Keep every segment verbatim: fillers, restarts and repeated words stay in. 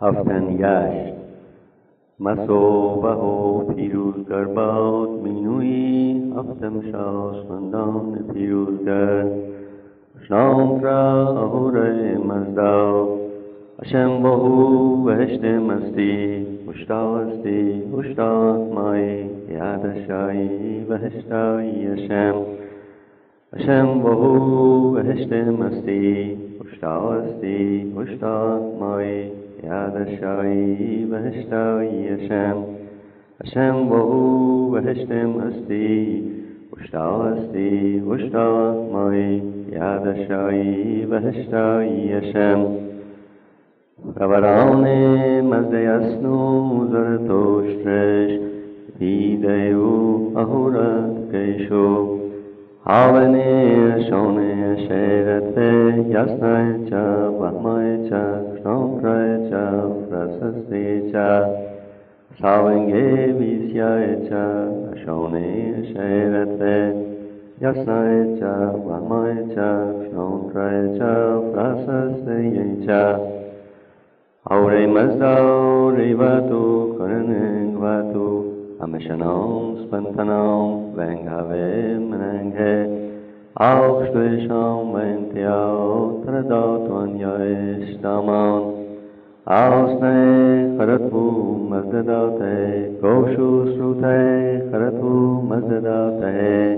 هفتن گشت مسوبه و پیروزگر باد مینوی هفتم شاسمندان پیروزگر شام را اهوره مزدا اشم بهو بهشت مستی اشتاستی اشتاس مایی یادشایی بهشتایی اشم اشم بهو بهشت مستی اشتاستی اشتاس مایی یادشایی بهشتایی اشم اشم بهو بهشت مستی اشتاستی اشتاس مایی یادشایی بهشتایی اشم روران مزده اسنو زرتشتش دیده او اهورت کشو هاونه شونه شیرت یاسنای چا بهمای چا شنکرای چا فرسستی چا ساونگه بیسیای چا شونه شیرت یاسنای چا بهمای چا شنکرای چا فرسستی چا اوره مزدا ریواتو کرنگ واتو همشنام سپنتنام ونگاوه مننگه آخشوشام وینتیاو ترداتو انیایش دامان آسنه خرطبو مزدداته گوشو سروته خرطبو مزدداته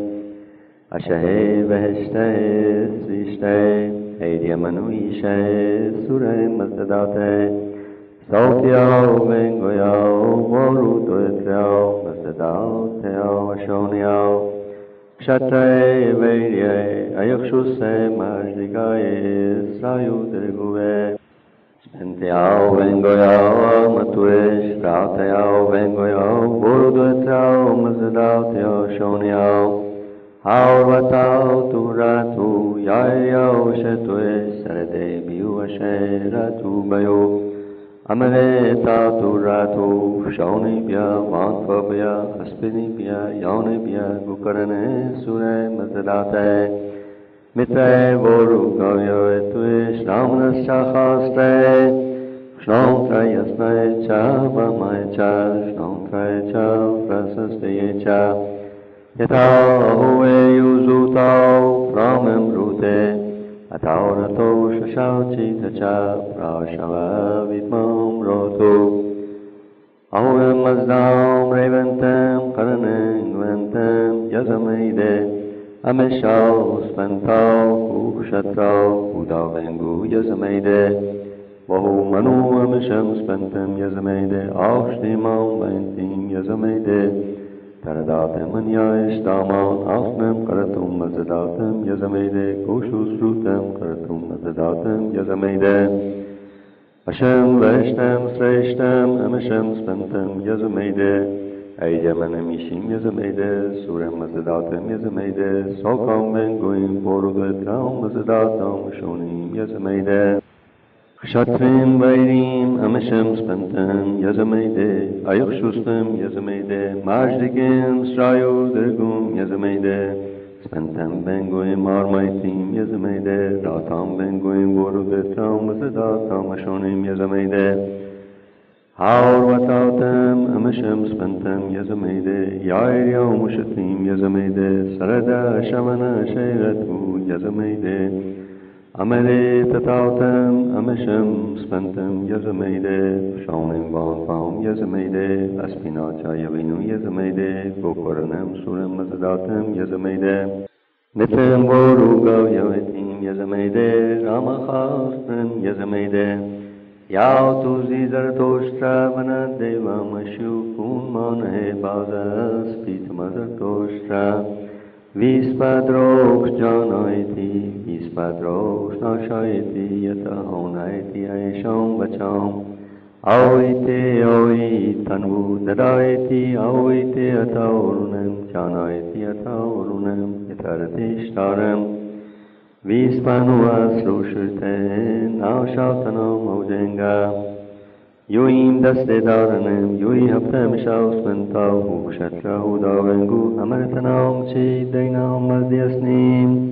اشهه بهشته سریشته ایدی منویشه سوره مزدداته سوتیاو ونگویاو بارو دویتیاو مزدداتیاو اشونیاو کشتره ویریه ایخشوسه مجدگای سرایو درگوه سپنتیاو ونگویاو متوش راتیاو ونگویاو بارو دویتیاو مزدداتیاو اشونیاو هاور وطاو تو راتو یایاو شتوی سرده بیو شیراتو بیو امره تا تو راتو شونی بیا وانفا بیا اسپنی بیا یونی بیا گوکرنه سوره مزداته میتره ورو گاویو توی شرامنس چا خواسته شنام ترای اسنای چا بامای چا شنام ترای چا فرسسته چا یتا هوه یوزوتاو فرامم روته اتاورتو ششاو چیتا چا پراشاوا ویتمام روتو اوه مزدام ریونتم قرننگ ونتم یزمیده امشاو سپنتاو کوکشتراو بوداونگو یزمیده وهو منو امشم سپنتم یزمیده آخشتیمام وینتیم یزمیده تردات من یایش دامان آسنم قرتم مزداتم یزمیده گوشو سروتم قرتم مزداتم یزمیده اشم وشتم سرشتم امشم سپنتم یزمیده ایجا من میشیم یزمیده سورم مزداتم یزمیده سوکام بنگویم بورودترام مزداتم شونیم یزمیده شاتریم ویریم امشم سپنتم یزمیده ایخ شوستم یزمیده ماجدگم سرایو درگم یزمیده سپنتم بنگویم آرمایتیم یزمیده راتام بنگویم بورودترام مزداتم شونیم یزمیده هاور وطاوتم امشم سپنتم یزمیده یایریا مشتیم یزمیده سرده شمن شیرتو یزمیده امره تتاوتم امشم سپنتم یزمیده شونیم بان فام یزمیده اسپینا چایوینو یزمیده گوکرنم سورم مزداتم یزمیده نتم ورو گاویوتیم یزمیده راما خواستم یزمیده یا تو زیزر توشترا بنا دیوا مشو کون مانه بازس پیت مزر توشترا ویس پدروش جانایتی ویس پدروش ناشایتی یتا هونایتی ایشام بچام آویتی آوی تنو ددایتی آویتی اتاورونم جانایتی اتاورونم یتردیشتارم ویس پنو از روشته ناشاتنم موجنگا یویم دست دارنم یوی هفته مشاوس من تا خوشت را داونگو امرتنام چی دینام مزدیسنیم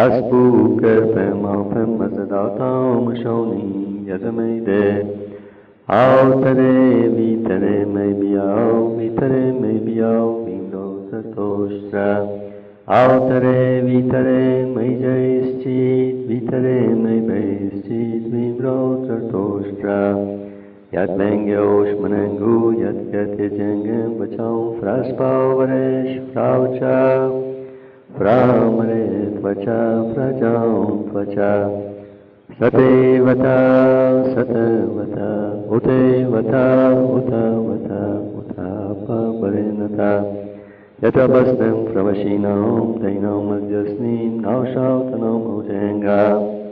اسبو کرپم آفم مزداتام شونیم یزمیده Autere vitere me biao, vitere me biao, vimro satostra. Autere vitere me jaischit, vitere me beischit, vimro satostra. Yat bengeosh manangu, yat yat yajengem vacham, fraspau varesh fraucha, framare tvacha, frajam tvacha. Satevata, satevata, utevata, utavata, utapa parinata. Yatabastam pravashinam, dainam madhyasnim, naushautanam ujenga.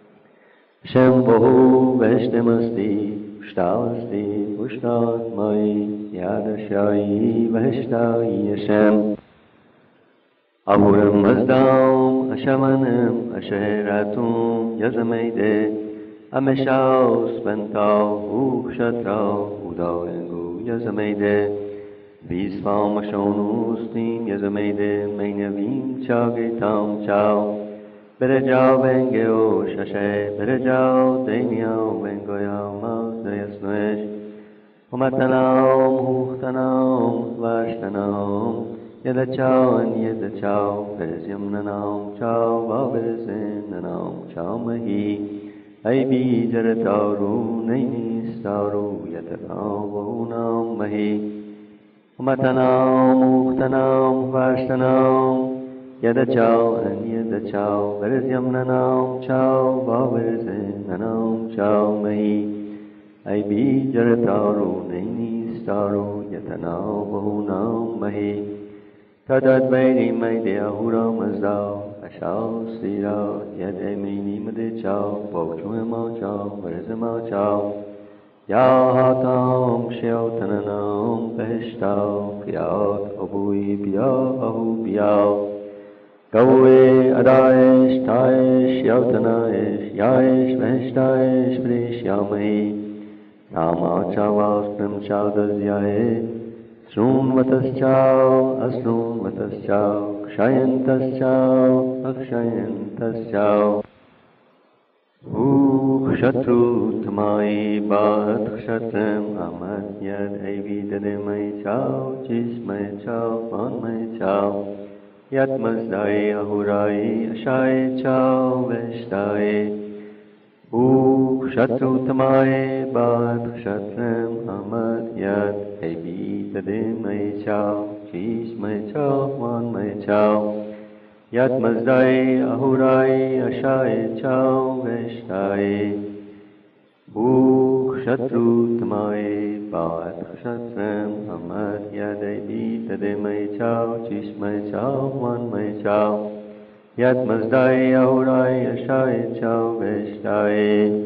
Shambhu veshdamasti, shtalasti, ushnatmai, yadashayi, veshtayi Hashem. Ahuram azdam, ashamanam, asheratum, yazameide, ameshaus, bentau, ukshatrau, udaengu, yazameide, visvam ashonustim, yazameide, meinavim, chagitam, chau, berejau, bengeo, shashe, berejau, deniau, bengoyau, mazdayasnuesh, umatanam, huchtanam, vashtanam, Yada chow and yada chow, Vesyam nanam chow, Vavesim nanam chow mahi, Aibi jarataru, Naini staru, Yatakam vahunam mahi, Umatanam, Uktanam, Vashtanam, Yada chow and yada chow, Vesyam nanam chow, Vavesim nanam chow mahi, Aibi jarataru, Naini staru, Yatakam vahunam mahi, Tadad Vaini Maide Ahura Mazdao, Ashao Sira, Yad Emini Made Chow, Bochuemo Chow, Verzamo Chow, Yahatam Sheo Tananam, Beheshtao, Piat, Obui, Piao, Ahu Piao, Gawe, Adaesh, Taesh, Yautanaesh, Yaesh, Beheshtaesh, Vrish Yamai, Nama Chavas, Prim Chavdas Yae, Srunvataschau, asrunvataschau, kshayantaschau, akshayantaschau. Ukshatru tamai bhat kshatrem amat yad evidademai chau, chismai chau, panmai chau, yat mazdai ahurai, ashai chau, veshdai. Ukshatru tamai bhat kshatrem amat yad Ebi tadim mai chow, cheese mai chow, one mai chow, Yat mazdai ahurai ashai chow veshtai, Buk shatru tamai bhat kshatrem amad yad ebi tadim mai chow, cheese mai chow, one mai chow, Yat mazdai ahurai ashai chow veshtai.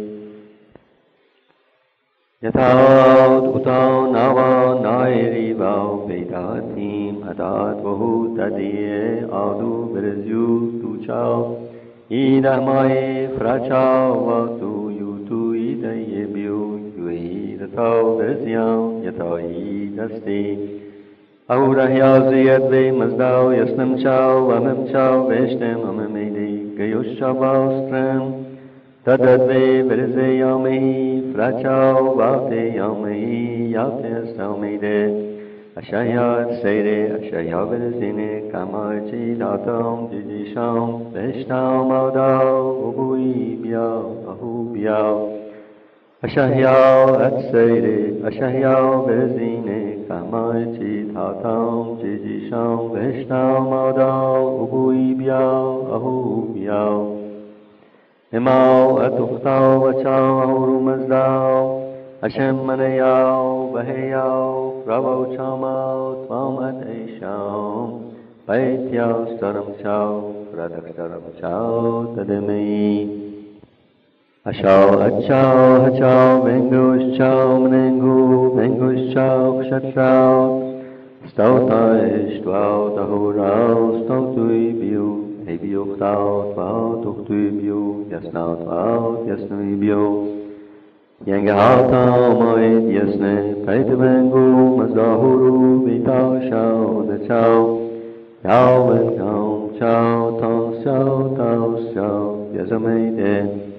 Yathat utau nava nairivau vedatim adat vahu tadiye adu berezyu tu chau idamai frachau vatu yutu idaye biu yui datau berezyam yata idasti ahurahya ziyad ve mazdau yasnam chau amem chau veshtem amemedi gayushavaustrem Tadadve Verzeyami, Frachau, Vate Yami, Yates Talmide, Ashayat Sede, Ashayat Verzine, Kamachi Datam, Jijisham, Veshtam Adao, Ubui Biao, Ahu Biao, Ashayat at Sede, Ashayat Verzine, Kamachi Datam, Jijisham, Veshtam Adao, Ubui Biao, Ahu Biao. Imau atuchtau achau ahuru mazdau, Hashem manayau, bahayau, Ravo chamau, tvam at esham, Baityau staram chau, Radak staram chau, tademei. Achau achau hachau, Vengush chau, Menengu, Vengush chau, kshatrau, Stauta eshtau, tahurau, stautui biu, Ebiuk taut vaut uktubiu, yasnaut vaut yasnuibiu. Yengahatam moed yasne, peitevengu mazdahuru, vitau shau de chau, yau ben kaum chau, tau shau, tau shau, yazameide,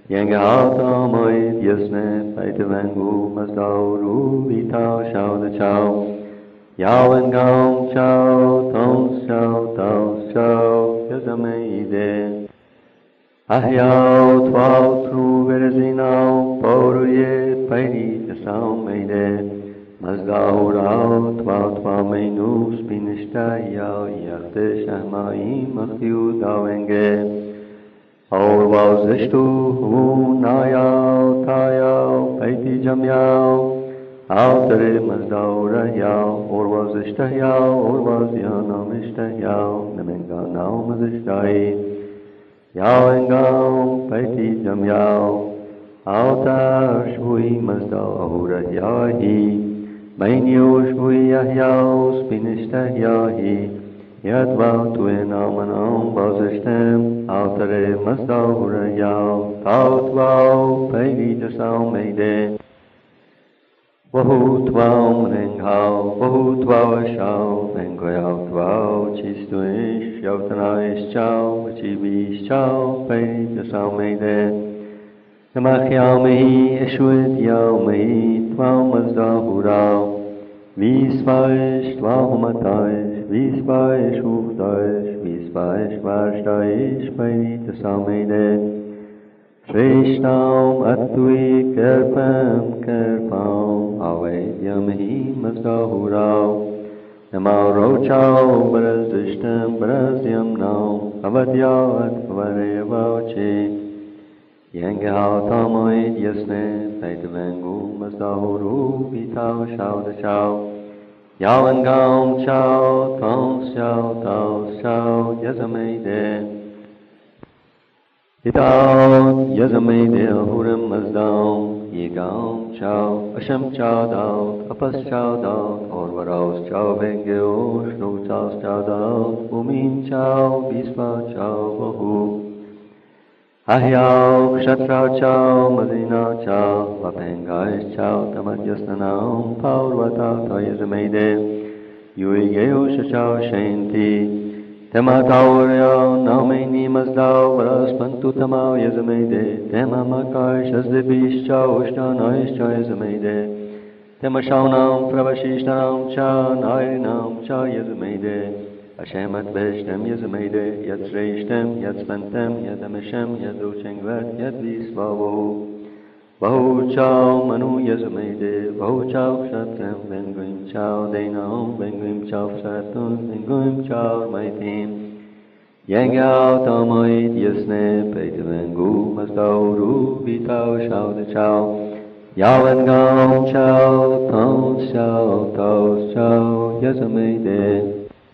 Yenge hata moit yasne peite vengu mazdau ru vita shao de chao. Yao en gam chao tons chao taos chao yazame ide. Ahyao twao tru verezinao poruye peiri jasao meide. Mazdau rao twao twao meinus binishta yao yachte shahmaim akhtiu dawenge. Or was the stu hu nayao tayao paiti jamyao altere mazdaura yao or was the shtayao or was yanam ishtayao nemenga nao mazishtai yao engam paiti jamyao alta shvui mazdaura yahi mainyo shvui yahyao spinishtyahi Yadva tuena manam vazishtem altere mastaura yao tautva peini jasao meide Vahu tvao menenghao vahu tvao shao mengoyao tvao chistuish yautanaish chao vachibish chao peini jasao meide Namachyao mehi eshuit yao mehi tvao mazdahurao Visvaish tvao mataish Visvaish uvdaish, Visvaish varstaish, Painita samede. Shrishtam atui kerpam kerpam, Avedyamhi mazdahurao. Namau rochao brazishtam brazyam nam, Avadyat varevauchi. Yengahao tamoid yasne, Paitavangu mazdahuru, Vitao shao da shao. Yao and gam chao, tons chao, taos chao, yazameide. Itao, yazameide, ahuram mazdao, yegam chao, asham chao dao, apas chao dao, orvaros chao vengeo, shnu chaos chao dao, umin chao, bispa chao, vahu. Ahyao, kshatrao chao, mazina chao, vapengaish chao, tamadyasnanam, paurvata tayazameide, yuigeo shachao shanti, tematauryo nameni mazdao, varaspantu tamao yazameide, temamakai shazdibish chao, ushtanaish chao yazameide, temashaunam pravashishtanam cha, nairinam cha yazameide, Ashemat Veshtem Yazameide, Yad Shreshtem, Yad Spantem, Yad Ameshem, Yad Ruchengvat, Yad Visvavo. Vahu Chao Manu Yazameide, Vahu Chao Kshatrem, Venguim Chao Denam, Venguim Chao Satun, Venguim Chao Maitim. Yengao Tamoid Yasne, Peite Vengu, Mastauru, Vitao Shao de Chao. Yavengam Chao, Tons Chao, Taos Chao, Yazameide.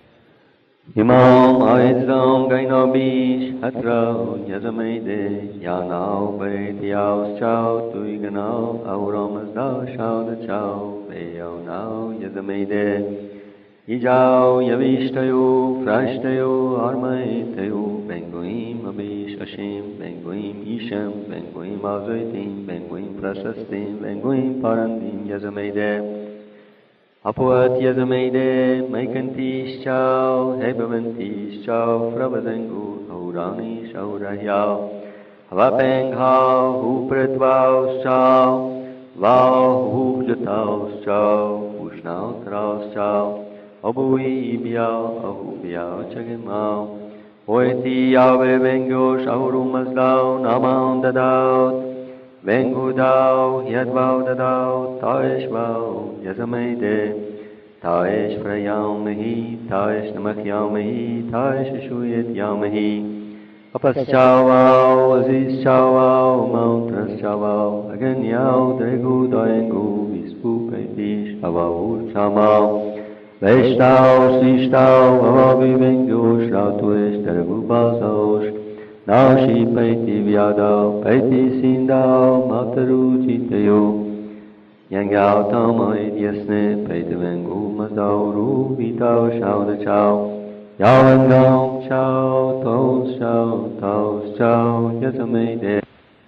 Imam Aizdam Gainabish Hatra Yazameide Yanao Betiaos Chao Tuiganao Auramasda Shao the Chao Beyao Nao Yazameide Ijao Yavishtayu Frashtayu Armaitayu Benguim Abish Ashim Benguim Isham Benguim Azaitim Benguim Prasastim Benguim Parandim Yazameide Apuat Yazameide, Maikantish Chao, Hebavantish Chao, Fravazengu, Auranish Aurayao, Havapeng Hao, Hupretvaos Chao, Vao Hujataos Chao, Ushnao Traos Chao, Abui Ibiao, Ahubiao Chagamao, Oeti Yahweh Vengosh, Aurumazdao, Naman Dadaot, Vengu dao, yadvao dadao, taesh vao, yazameide, taesh frayao mehi, taesh namakyao mehi, taesh shuyet yao mehi, apas chao vao, aziz chao vao, mountras chao vao, again yao, dregu daengu, vispu peitish, avaur chao vao, veshtao, sishtao, avavi vengu, shratuesh, dregu bazosh, Nashi Paiti Vyadao, Paiti Sindao, Mataru Chitayo, Yangao Tamai Yasne, Paiti Vengu Mazdao, Ru Vitao Shao the Chao, Yawangam Chao, Tos Chao, Tos Chao, Yazameide,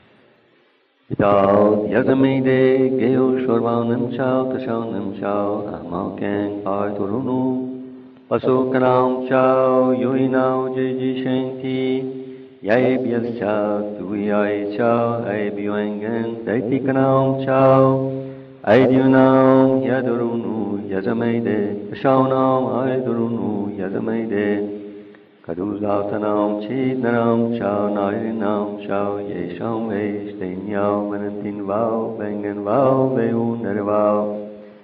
Vidal Yazameide, Geo Shorvanam Chao, Tashanam Chao, Ahmal Kang, Arturunu, Pasukanam Chao, Yuinao Jeji Shanti, Yai bias cha tu yai cha ai biwangen dai tikanam cha ai diunam yadurunu yazamaide shaunam ai durunu yazamaide kaduzautanam chidnaram cha nairinam cha yesham vesh denyao vanantin vau vengan vau veu narvau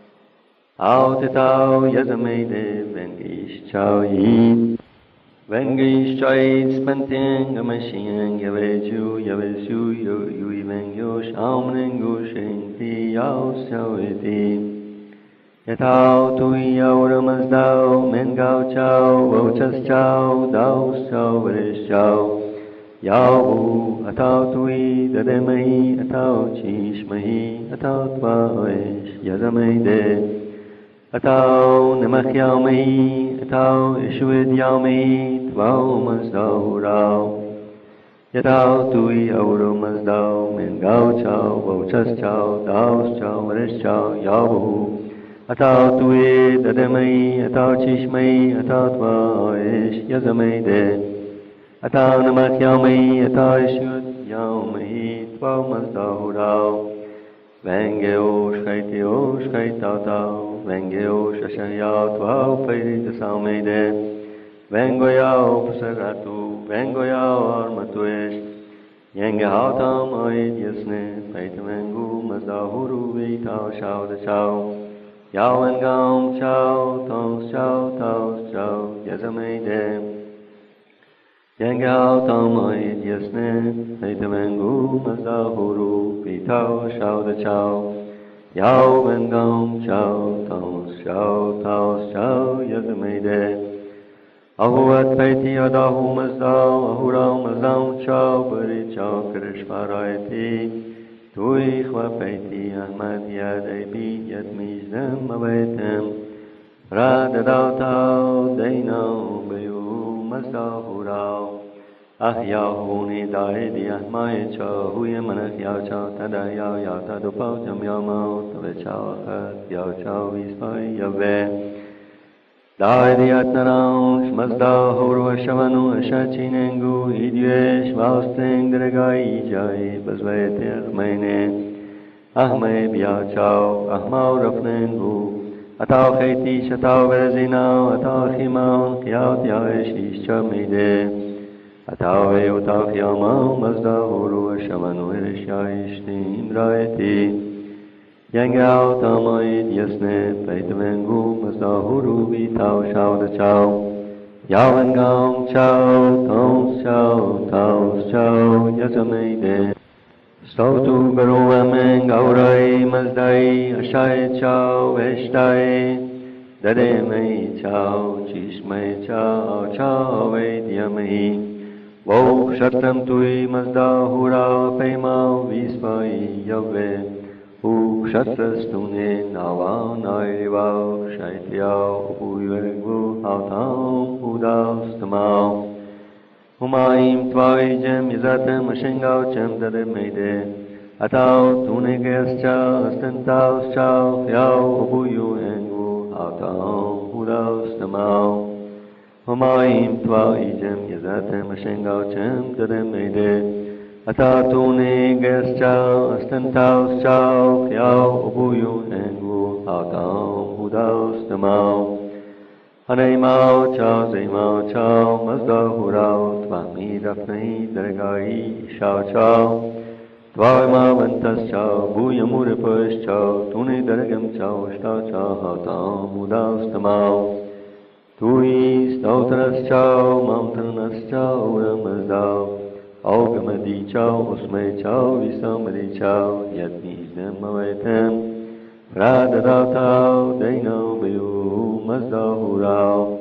au tetau yazamaide vengish cha yi vengish cha yi spanting amashing yaveju yavesu yu yu vengyo shamnengu shinti yao sawiti Yatao tui yao ramas dao, men gao chao, wochas chao, dao chao, varish chao. Yao bu, atao tui, dademahi, atao chishmahi, atao tvaesh, yazamai de. Atao nemach yao mahi, atao ishuid yao mahi, tvao mas dao rao. Yatao tui yao ramas dao, men gao chao, wochas chao, dao chao, varish chao, yao bu. Atao tui dadamai, atao chishmai, atao tvaesh yazamai de. Atao namak yaumai, atao ishud yaumai, tvao mazdao rao. Venge o shkaiti o shkaitao tao, venge o shashayao tvao pairita saumai de. Vengo yao pasaratu, vengo yao armatuesh. Yenge hautam oid yasne, paita vengu mazdao huru vitao shao da shao. Yao and gam chao, tong chao, tao chao, yazamai de. Yangao tam oid yasne, haitamangu mazda huru, pitao shao da chao. Yao and gam chao, tong chao, tao chao, yazamai de. Ahuat paiti adahu mazdao, ahurao mazdao chao, bari chao karishvaraiti. Tui chwapaiti ahmad yad aibi yad mizdem avaitem Radadao tao dainao bayu mazdahu rao Ah yao huni daidi ahmai chao huye manach yao chao tada yao yao tadu pao jam yao mao Tave chao achat yao chao vispai yave Daidi atnarao shmazdahu ruwa shavanu ashachinengu Idyesh vausteng deregai ijai bazvaite ahmaine Ahmai bia chao ahmao rafnengu Atao khaiti shatao verezinao Atao khimao kiao tiao eshish chamide Atao veo tao khiyamao mazdahu ruwa shavanu ereshaish tim raiti Yangao tamoid yasne paitavengu mazdahuru vitao shao da chao Yao and gam chao, tong chao, tao chao, yazamai de Stotu garu ameng aurai mazdai ashai chao veshtai Dade mai chao, chishmai chao, chao vedyamai Wo shatram tui mazdahura paimao vispai yave U kshatrastune nava nairivao shaityao uyurgu hautam udastamao Humayim tvaijem yazatem ashengao chem dademeide Atao tunegescha astentao chao yao ubuyu engu hautam udastamao Humayim tvaijem yazatem ashengao chem dademeide Atatune gescha astentao chao kiao ubuyu engu hautam hudaus tamao Haneimao chao zeimao chao mazdahu rao tvami rafnei dargai shao chao Tvaima vantas chao buyamure push chao tune dargam chao shao chao hautam hudaus tamao Tui stautras chao mamtanas chao ramazdao Augamadi chao, usmai chao, visamadi chao, yadmizdem avaitem Radadao tao, dainao bayu, mazdahu rao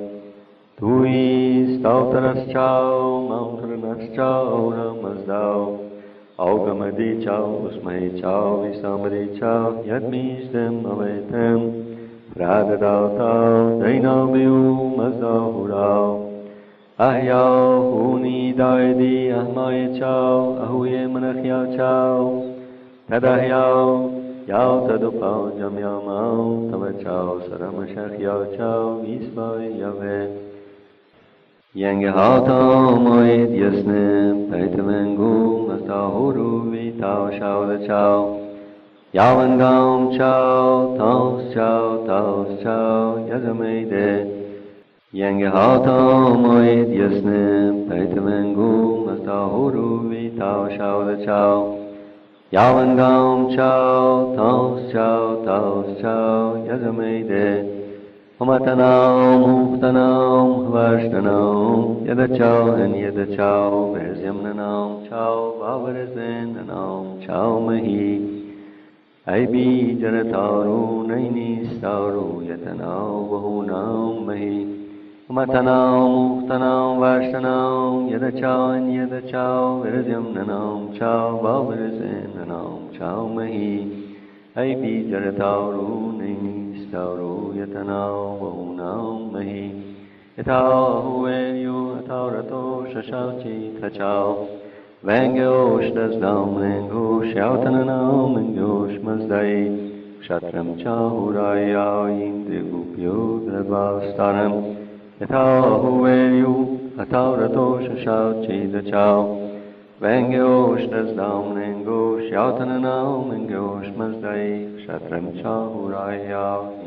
Tui stautaras chao, mamtranas chao, ramazdao Augamadi chao, usmai chao, visamadi chao, yadmizdem avaitem Radadao tao, dainao bayu, mazdahu rao Ahyao huni daidi ahmai chao, ahuye manach yao chao. Tadahyao, yao tadupao jam yao mao, tava chao saramashach yao chao, visvai yave. Yenge hata moed yasne peitvengu mastahuru vitao shauda chao. Yavan gam chao, taos chao, taos chao, yazamede. Yenge hata moed yasne peitvengu mastahuru vitao shauda chao. Yavan gam chao, taos chao, taos chao, yazamede. Humatanam, Huftanam, Varshtanam, Yadachao and Yadachao, Verzimnanam, Chao, Vavarazananam, Chao Mahi, Aibi Janataru, Naini Staru, Yatanao, Vahunam Mahi, Humatanam, Huftanam, Varshtanam, Yadachao and Yadachao, Verzimnanam, Chao, Vavarazananam, Chao Mahi, Aibi Janataru, Naini Staru Yatanao Vahunam Mahi Yatao Hueyu Atao Rato Shashauchi Tachao Vangosh Dasdam Lengo Shautananam Engosh Mazdai Shatram Chahuraya Indrigupyo Dravastaram Yatao Hueyu Atao Rato Shashauchi Tachao Vangosh Dasdam Lengo Shautananam Engosh Mazdai Shatram Chahuraya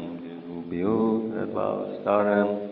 Staram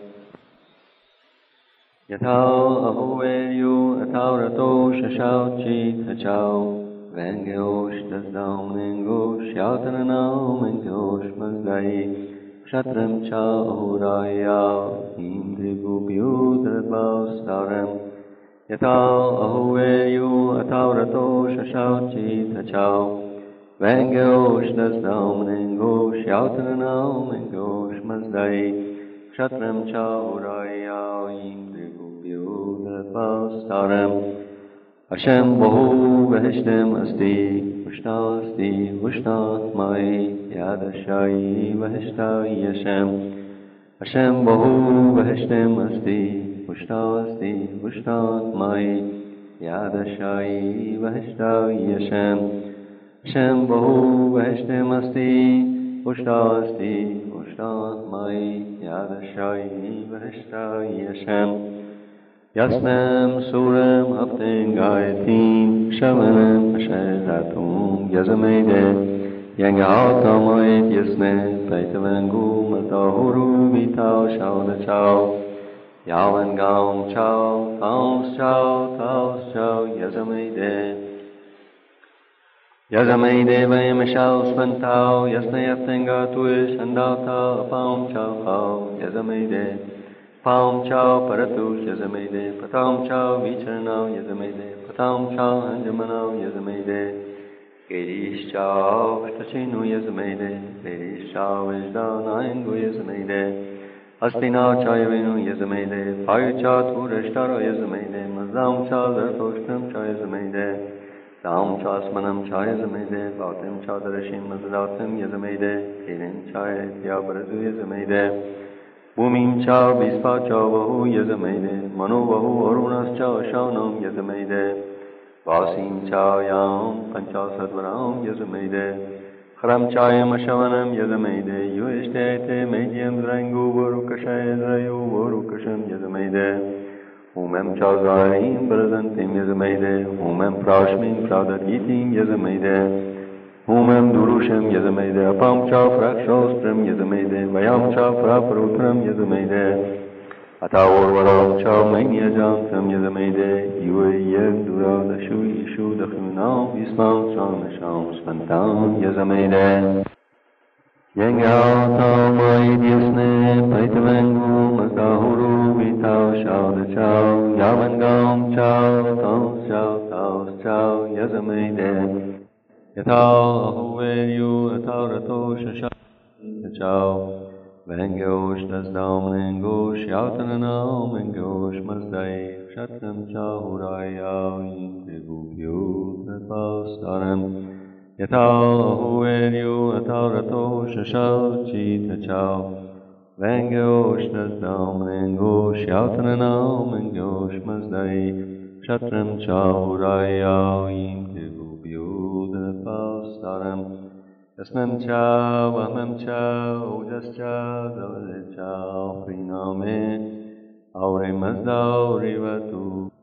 Yatao Ahueyu Atao Rato Shashauchi Tachao Vangosh Dasdam Nengosh Yautananam Engosh Mazdai Shatram Chahuraya Indrigubhyo Staram Yatao Ahueyu Atao Rato Shashauchi Tachao Vangosh Dasdam Nengosh Yautananam Engosh Mazdai Shatram Chahuraya Indrigubhyo Staram Hashem Bahu Vahishtem Asti Ushna Asti Ushna Mai Yadashai Vahishtai Hashem Hashem Bahu Vahishtem Asti Ushna Asti Ushna Mai Yadashai Vahishtai Hashem Hashem Bahu Vahishtem Asti Ushna Asti Ushna Mai Yadashai Vahishtai Hashem Yasnam Suram Haftin Gayatim Shamanam Asheratum Yazamede Yangahatamait Yasne Paitavangu Matahuru Vitao Shauda Chao Yavan Gam Chao Taos Chao Taos Chao Yazamede Yazamede Vayam Shao Spantao Yasne Yaftenga Tuish Andata Apam Chao Hao Yazamede Palm Chow Paratus Yazamede, Patam Chow Vicharnao Yazamede, Patam Chow Hanjamanao Yazamede, Gadish Chow Tachinu Yazamede, Gadish Chow Vijda Naingu Yazamede, Astina Chayavinu Yazamede, Payu Chow Turashtaro Yazamede, Mazam Chow Zartoshtam Chow Yazamede, Dam Chow Smanam Chow Yazamede, Bautim Chow Darashim Mazadatim Yazamede, Kirin Chow Yabaradu Yazamede, Bhumim Chao Bispa Chao Vahu Yazamede, Manu Vahu Arunas Chao Shaunam Yazamede, Vasim Chao Yam Pancha Sadvaram Yazamede, Haram Chayam Ashavanam Yazamede, Yueshtete Medium Drangu Varukashay Drayu Varukasham Yazamede, Umem Chao Zarim Brazantim Yazamede, Umem Prashmin Pradagitim Yazamede, Umem Durushem Yazamede, Apam Chow Frakshostram Yazamede, Vayam Chow Fraparutram Yazamede, Atawar Varam Chow Mania Jantam Yazamede, Yue Yed Dura Dashu Yishu Dachunam Vismam Cham Sham Spantam Yazamede, Yengao Tam Maid Yasne, Paitavangu Mazahuru Vitao Shauda Chow, Yavangam Chow, Taos Chow, Taos Chow Yazamede, Yatao Ahueyu Atao Rato Shashauchi Tachao Vangosh Dasdam Nengosh Yautananam Engosh Mazdai Shatram Chahuraya Indrigubhyo Staram Yatao Ahueyu Atao Rato Shashauchi Tachao Vangosh Dasdam Nengosh Yautananam Engosh Mazdai Shatram Chahuraya Indrigubhyo Staram Yasmam Chow, Vahmam Chow, Ojas Chow, Zavale Chow, Priname, Aure Mazdau Rivatu